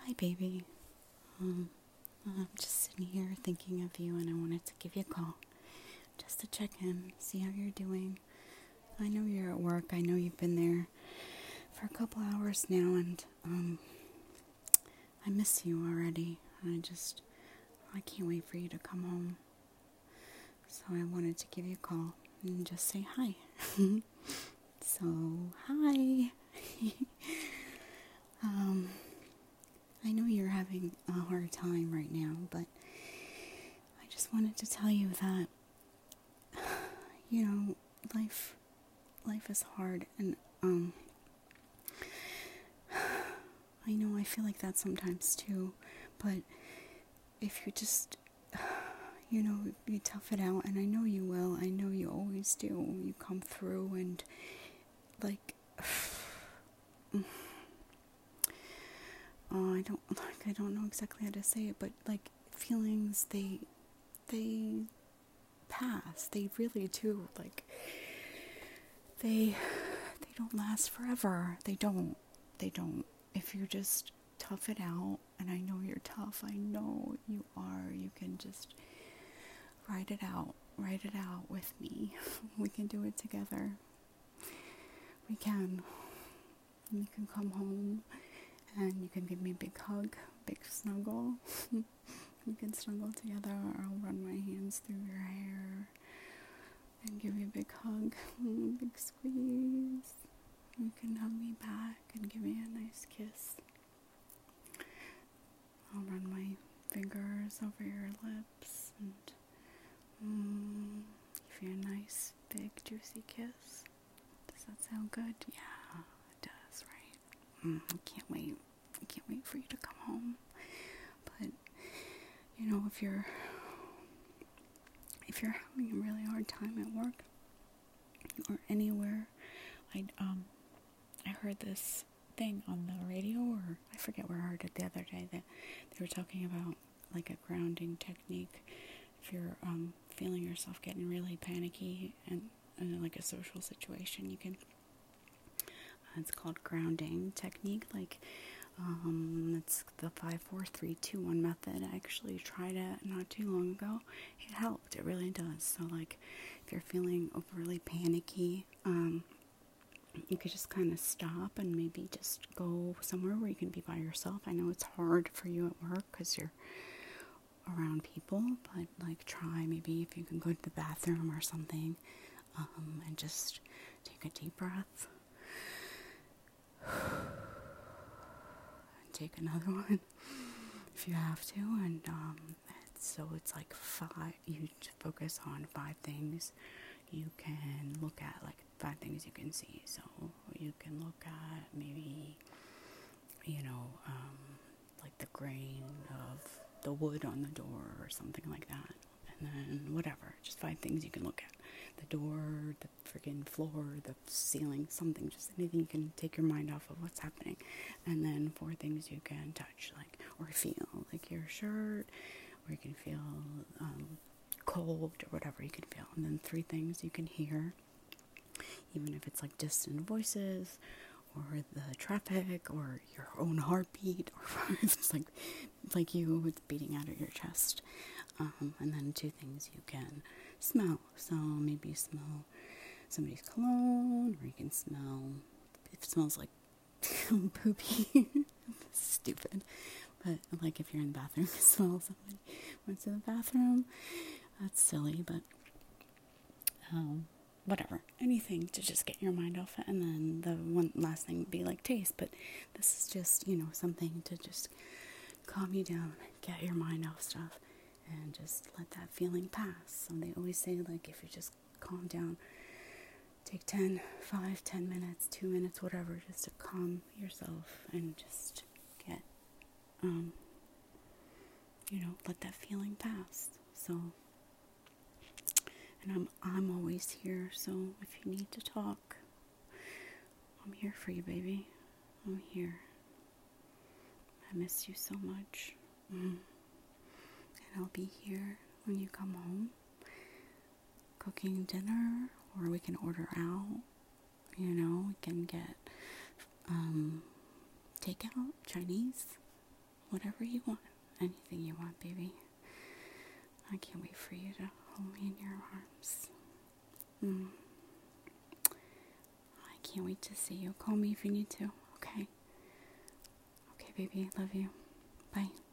Hi, baby. I'm just sitting here thinking of you, and I wanted to give you a call just to check in, see how you're doing. I know you're at work. I know you've been there for a couple hours now, and I miss you already. I can't wait for you to come home. So I wanted to give you a call and just say hi. So, hi. I know you're having a hard time right now, but I just wanted to tell you that, life is hard, and I know I feel like that sometimes too, but if you just, you tough it out, and I know you will, I know you always do, you come through, and, I don't know exactly how to say it, but, feelings, they pass, they really do, they don't last forever, they don't, if you just tough it out, and I know you're tough, I know you are, you can just write it out with me, we can do it together, we can, you can come home, and you can give me a big hug, big snuggle, we can snuggle together, or I'll run my hands through your hair, and give you a big hug, big squeeze, you can hug me back, and give me a nice kiss. I'll run my fingers over your lips and give you a nice, big, juicy kiss. Does that sound good? Yeah, it does, right? I can't wait. I can't wait for you to come home. But, if you're having a really hard time at work or anywhere, I heard this thing on the radio, or I forget where I heard it the other day, that they were talking about like a grounding technique. If you're feeling yourself getting really panicky and like a social situation, you can, it's called grounding technique, it's the 5-4-3-2-1 method. I actually tried it not too long ago. It helped, it really does. So if you're feeling overly panicky, you could just kind of stop and maybe just go somewhere where you can be by yourself. I know it's hard for you at work because you're around people, but try maybe if you can go to the bathroom or something, and just take a deep breath. Take another one if you have to, and it's like 5, you focus on 5 things you can look at, 5 things you can see. So you can look at maybe, the grain of the wood on the door or something like that. And then whatever, just 5 things you can look at. The door, the freaking floor, the ceiling, something, just anything you can take your mind off of what's happening. And then 4 things you can touch, or feel, your shirt, or you can feel cold, or whatever you can feel. And then 3 things you can hear, even if it's distant voices, or the traffic, or your own heartbeat, or if it's like you, it's beating out of your chest. And then 2 things you can smell. So maybe you smell somebody's cologne, or you can smell, if it smells like poopy, stupid, but if you're in the bathroom, you smell somebody went to the bathroom, that's silly, but whatever, anything to just get your mind off it. And then the one last thing would be taste, but this is just, something to just calm you down, get your mind off stuff, and just let that feeling pass. So they always say, if you just calm down, take 10 minutes, 2 minutes, whatever, just to calm yourself and just get, let that feeling pass. So, and I'm always here, so if you need to talk, I'm here for you, baby. I'm here. I miss you so much. And I'll be here when you come home, cooking dinner, or we can order out. We can get takeout, Chinese. whatever you want. Anything you want, baby. I can't wait for you to hold me in your arms. I can't wait to see you. Call me if you need to, okay? Okay, baby, I love you. Bye.